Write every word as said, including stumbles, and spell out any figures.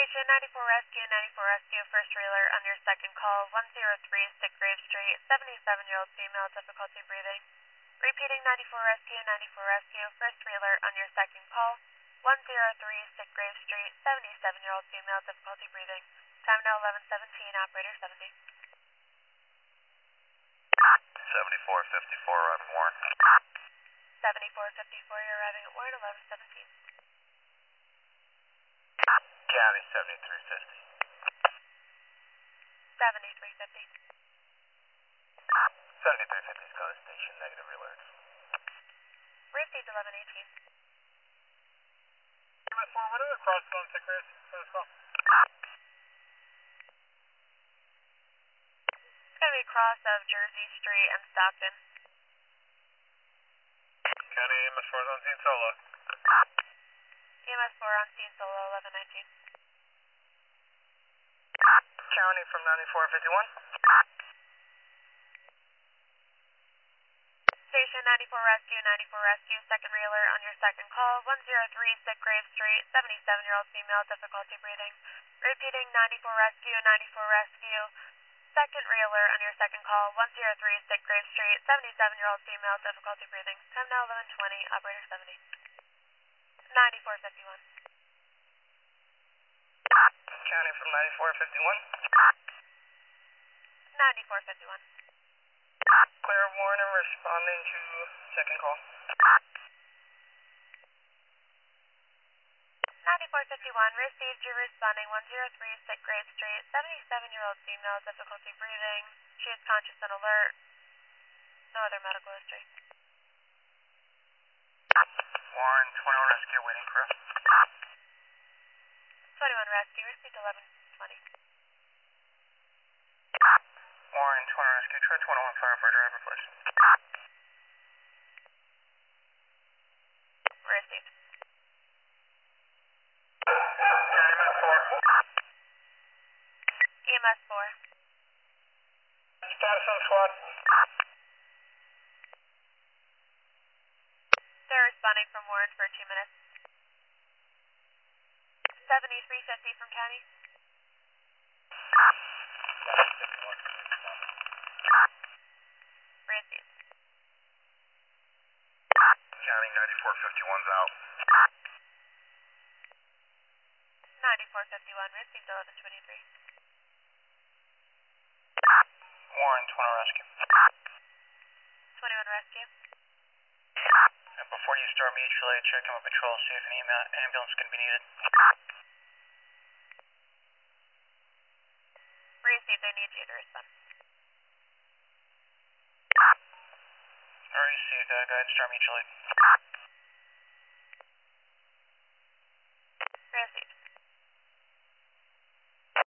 Station ninety-four Rescue, ninety-four Rescue, first reeler on your second call, one oh three Stickgrave Street, seventy-seven-year-old female, difficulty breathing. Repeating ninety-four Rescue, ninety-four Rescue, first reeler on your second call, one oh three Stickgrave Street, seventy-seven-year-old female, difficulty breathing. Time now eleven seventeen, operator seventy. seventy-four fifty-four, arriving Warren. seventy-four fifty-four, you're arriving at Warren, eleven seventeen. County seventy-three fifty. seventy-three fifty. seventy-three fifty is College Station, negative alerts. Received eleven eighteen. M S four, what are the crossing on Stickgrave for this call? It's going to be cross of Jersey Street and Stockton. County M S four is on scene solo. E M S four on scene solo, eleven nineteen. County from ninety-four fifty-one. Station ninety-four Rescue, ninety-four Rescue, second reeler on your second call, one oh three Stickgrave Street, seventy-seven-year-old female, difficulty breathing. Repeating ninety-four Rescue, ninety-four Rescue, second reeler on your second call, one oh three Stickgrave Street, seventy-seven-year-old female, difficulty breathing. Time now eleven twenty, operator seventy. ninety-four fifty-one. County from ninety-four fifty-one. ninety-four fifty-one. Clear Warren and responding to second call. ninety-four fifty-one, received, you're responding one oh three Stickgrave Street, seventy-seven-year-old female, difficulty breathing. She is conscious and alert. No other medical history. Warren, twenty-one Rescue, waiting for us. twenty-one Rescue, received eleven twenty. Warren, twenty Rescue, try twenty-one fire for driver, please. Received. County M S four. E M S four. Status on squad. They're responding from Warren for two minutes. seventy-three fifty from County. Received. County ninety-four fifty-one's out. ninety-four fifty-one, received eleven twenty-three. Warren, twenty Rescue. twenty-one Rescue. And before you start mutual aid, check on patrol, see if an email ambulance can be needed. Received, they need you to respond. Already received, uh, go ahead and start mutual aid.